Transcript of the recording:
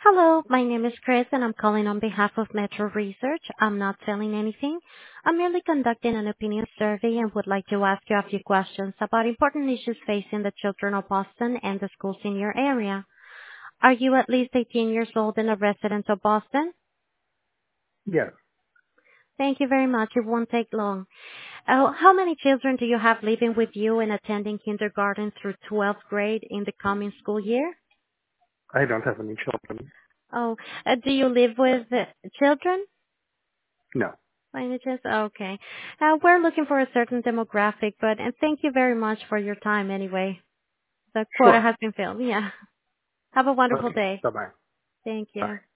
Hello, my name is Chris, and I'm calling on behalf of Metro Research. I'm not selling anything. I'm merely conducting an opinion survey and would like to ask you a few questions about important issues facing the children of Boston and the schools in your area. Are you at least 18 years old and a resident of Boston? Yes, Thank you very much. It won't take long. How many children do you have living with you and attending kindergarten through 12th grade in the coming school year? I don't have any children. Oh, do you live with children? No. By any chance? Okay. We're looking for a certain demographic, but and thank you very much for your time anyway. The quota Sure. has been filled. Yeah. Have a wonderful Okay. day. Bye-bye. Thank Bye. you.